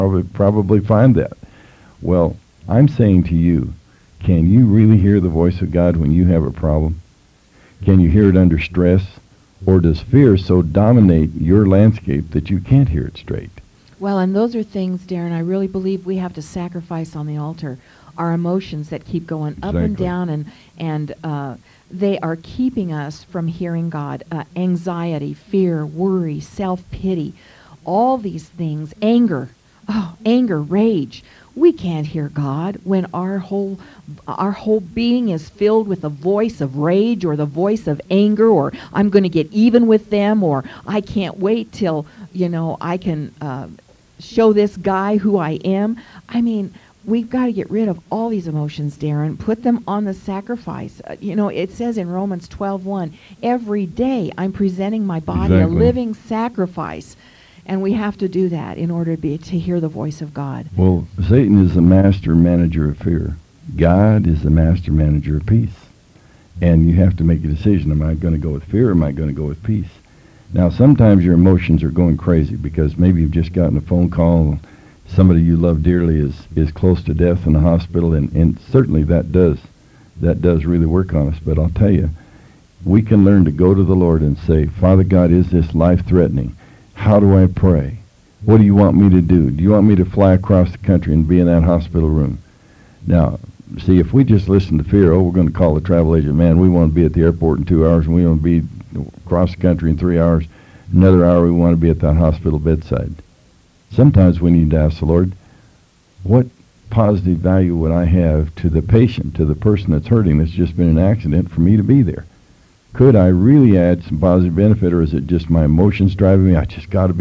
probably find that. Well, I'm saying to you, can you really hear the voice of God when you have a problem? Can you hear it under stress? Or does fear so dominate your landscape that you can't hear it straight? Well, and those are things, Darren, I really believe we have to sacrifice on the altar. Our emotions that keep going up and down, and they are keeping us from hearing God. Anxiety, fear, worry, self-pity, all these things, anger, rage. We can't hear God when our whole being is filled with the voice of rage or the voice of anger, or I'm going to get even with them, or I can't wait till, I can show this guy who I am. I mean, we've got to get rid of all these emotions, Darren, put them on the sacrifice. It says in Romans 12:1, every day I'm presenting my body a living sacrifice. And we have to do that in order to hear the voice of God. Well, Satan is the master manager of fear. God is the master manager of peace. And you have to make a decision. Am I going to go with fear or am I going to go with peace? Now, sometimes your emotions are going crazy because maybe you've just gotten a phone call. Somebody you love dearly is close to death in the hospital. And certainly that does really work on us. But I'll tell you, we can learn to go to the Lord and say, Father God, is this life-threatening? How do I pray? What do you want me to do? Do you want me to fly across the country and be in that hospital room? Now, see, if we just listen to fear, we're going to call the travel agent, man, we want to be at the airport in 2 hours, and we want to be across the country in 3 hours. Another hour, we want to be at that hospital bedside. Sometimes we need to ask the Lord, what positive value would I have to the patient, to the person that's hurting, that's just been in an accident, for me to be there? Could I really add some positive benefit, or is it just my emotions driving me? I just gotta.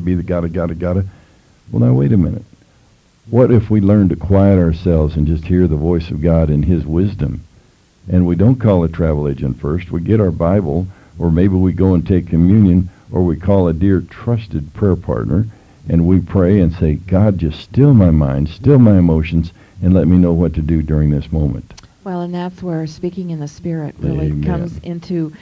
Well, now wait a minute. What if we learn to quiet ourselves and just hear the voice of God and His wisdom? And we don't call a travel agent first. We get our Bible, or maybe we go and take communion, or we call a dear trusted prayer partner, and we pray and say, God, just still my mind, still my emotions, and let me know what to do during this moment. Well, and that's where speaking in the Spirit really comes into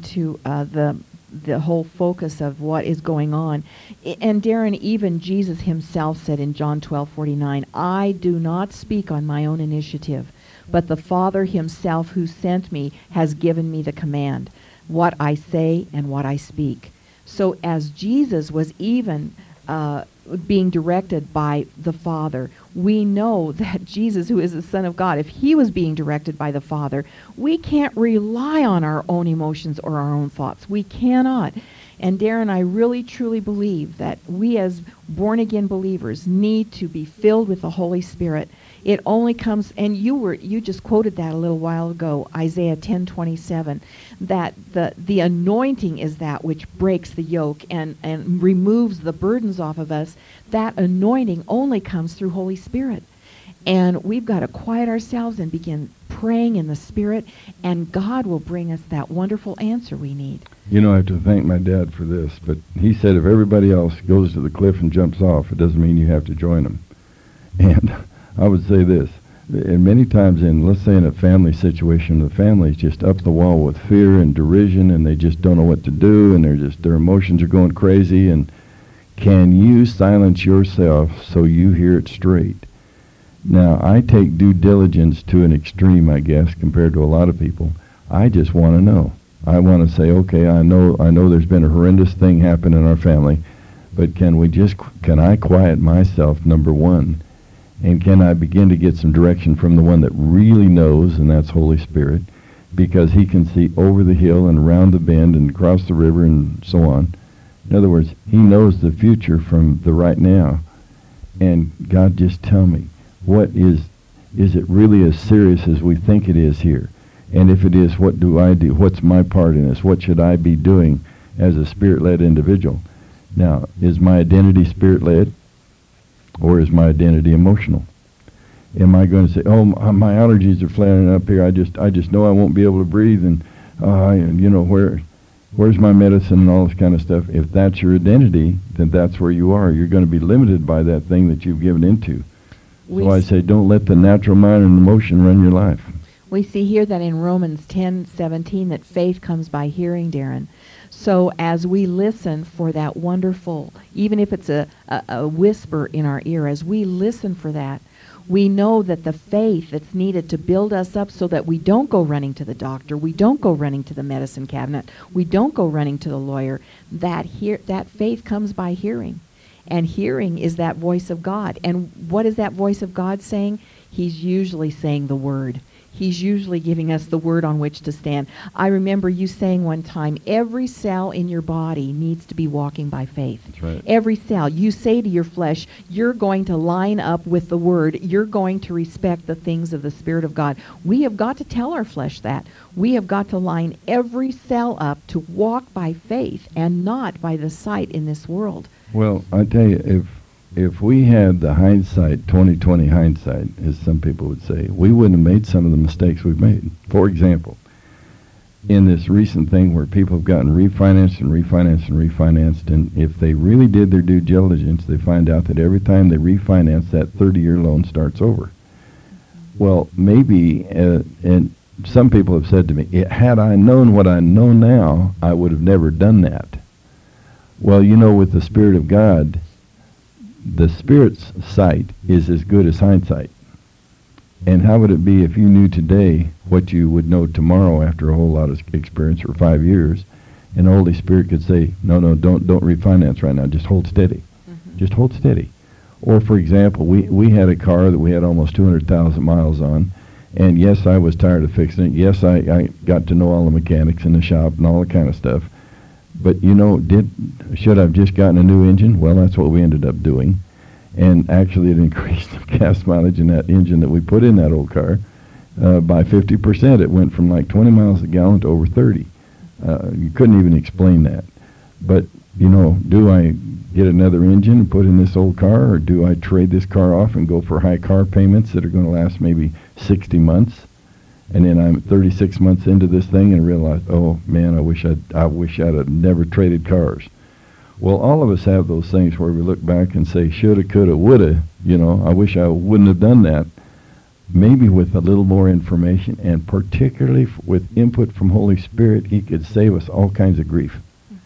the whole focus of what is going on. And Darren, even Jesus himself said in John 12:49, I do not speak on my own initiative, but the Father himself who sent me has given me the command, what I say and what I speak. So as Jesus was even being directed by the Father, we know that Jesus, who is the Son of God, if he was being directed by the Father, we can't rely on our own emotions or our own thoughts. We cannot. And Darren, I really truly believe that we as born-again believers need to be filled with the Holy Spirit. It only comes, and you just quoted that a little while ago, Isaiah 10:27, that the anointing is that which breaks the yoke and removes the burdens off of us. That anointing only comes through Holy Spirit. And we've got to quiet ourselves and begin praying in the Spirit, and God will bring us that wonderful answer we need. I have to thank my dad for this, but he said if everybody else goes to the cliff and jumps off, it doesn't mean you have to join them. And I would say this, and many times let's say in a family situation, the family's just up the wall with fear and derision, and they just don't know what to do, and their emotions are going crazy. And can you silence yourself so you hear it straight? Now, I take due diligence to an extreme, I guess, compared to a lot of people. I just want to know. I want to say, okay, I know there's been a horrendous thing happen in our family, but can I quiet myself, number one, and can I begin to get some direction from the one that really knows, and that's Holy Spirit, because he can see over the hill and around the bend and across the river and so on. In other words, he knows the future from the right now. And God, just tell me, what is it really as serious as we think it is here? And if it is, what do I do? What's my part in this? What should I be doing as a Spirit-led individual? Now, is my identity Spirit-led, or is my identity emotional? Am I going to say, my allergies are flaring up here. I just know I won't be able to breathe, and where's my medicine and all this kind of stuff? If that's your identity, then that's where you are. You're going to be limited by that thing that you've given into. So I say, don't let the natural mind and emotion run your life. We see here that in Romans 10:17 that faith comes by hearing, Darren. So as we listen for that wonderful, even if it's a whisper in our ear, as we listen for that, we know that the faith that's needed to build us up so that we don't go running to the doctor, we don't go running to the medicine cabinet, we don't go running to the lawyer, that faith comes by hearing. And hearing is that voice of God. And what is that voice of God saying? He's usually saying the word. He's usually giving us the word on which to stand. I remember you saying one time, every cell in your body needs to be walking by faith. That's right. Every cell. You say to your flesh, you're going to line up with the word. You're going to respect the things of the Spirit of God. We have got to tell our flesh that. We have got to line every cell up to walk by faith and not by the sight in this world. Well, I tell you, if we had the hindsight, 20/20 hindsight, as some people would say, we wouldn't have made some of the mistakes we've made. For example, in this recent thing where people have gotten refinanced and refinanced and refinanced, and if they really did their due diligence, they find out that every time they refinance, that 30-year loan starts over. Well, maybe, and some people have said to me, had I known what I know now, I would have never done that. Well, you know, with the Spirit of God, the Spirit's sight is as good as hindsight. And how would it be if you knew today what you would know tomorrow after a whole lot of experience for 5 years, and the Holy Spirit could say, no, don't refinance right now, just hold steady. Mm-hmm. Just hold steady. Or, for example, we had a car that we had almost 200,000 miles on, and yes, I was tired of fixing it. Yes, I got to know all the mechanics in the shop and all that kind of stuff. But, you know, should I have just gotten a new engine? Well, that's what we ended up doing. And actually it increased the gas mileage in that engine that we put in that old car by 50%. It went from like 20 miles a gallon to over 30. You couldn't even explain that. But, you know, do I get another engine and put in this old car, or do I trade this car off and go for high car payments that are going to last maybe 60 months? And then I'm 36 months into this thing and realize, oh man, I wish I'd have never traded cars. Well, all of us have those things where we look back and say, shoulda, coulda, woulda. You know, I wish I wouldn't have done that. Maybe with a little more information, and particularly with input from Holy Spirit, He could save us all kinds of grief,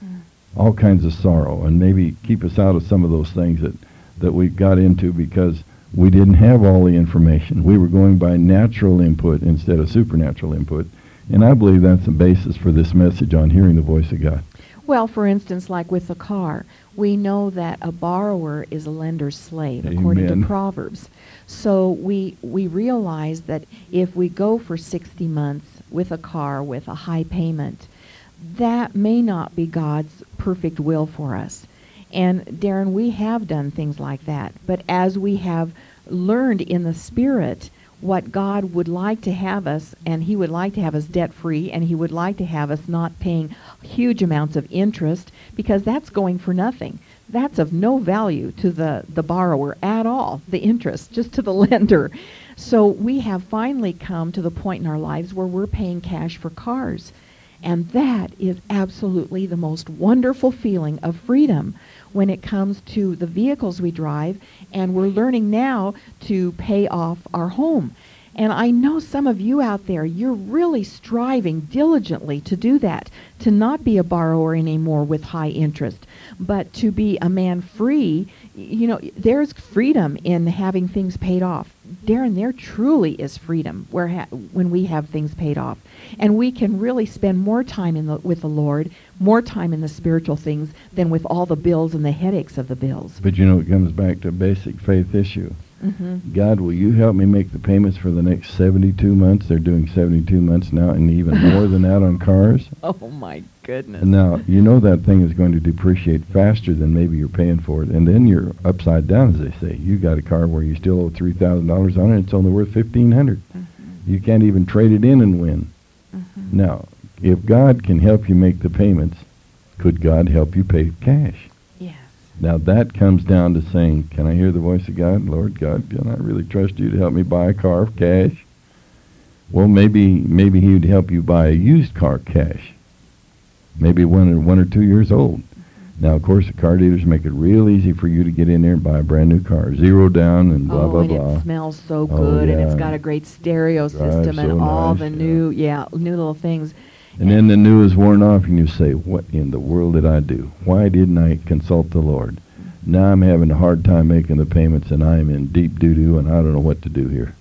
all kinds of sorrow, and maybe keep us out of some of those things that we got into because we didn't have all the information. We were going by natural input instead of supernatural input. And I believe that's the basis for this message on hearing the voice of God. Well, for instance, like with a car, we know that a borrower is a lender's slave, according to Proverbs. So we realize that if we go for 60 months with a car with a high payment, that may not be God's perfect will for us. And Darren, we have done things like that. But as we have learned in the Spirit what God would like to have us, and He would like to have us debt-free, and He would like to have us not paying huge amounts of interest, because that's going for nothing. That's of no value to the borrower at all, the interest, just to the lender. So we have finally come to the point in our lives where we're paying cash for cars. And that is absolutely the most wonderful feeling of freedom when it comes to the vehicles we drive, and we're learning now to pay off our home. And I know some of you out there, you're really striving diligently to do that, to not be a borrower anymore with high interest, but to be a man free. You know, there's freedom in having things paid off. Darren, there truly is freedom when we have things paid off. And we can really spend more time with the Lord, more time in the spiritual things than with all the bills and the headaches of the bills. But you know, it comes back to a basic faith issue. Mm-hmm. God, will you help me make the payments for the next 72 months? They're doing 72 months now, and even more than that on cars. Oh, my goodness. Now, you know that thing is going to depreciate faster than maybe you're paying for it. And then you're upside down, as they say. You got a car where you still owe $3,000 on it, and it's only worth $1,500. Mm-hmm. You can't even trade it in and win. Mm-hmm. Now, if God can help you make the payments, could God help you pay cash? Yes. Now, that comes down to saying, can I hear the voice of God? Lord God, can I really trust you to help me buy a car cash? Well, maybe He would help you buy a used car cash. Maybe one or 2 years old. Now, of course, the car dealers make it real easy for you to get in there and buy a brand new car. 0 down and blah, blah, and blah. it smells so Oh, good, and it's yeah. got a great stereo Drives system and so all nice, the yeah. new little things. And then the new is worn off, and you say, what in the world did I do? Why didn't I consult the Lord? Now I'm having a hard time making the payments, and I'm in deep doo-doo, and I don't know what to do here.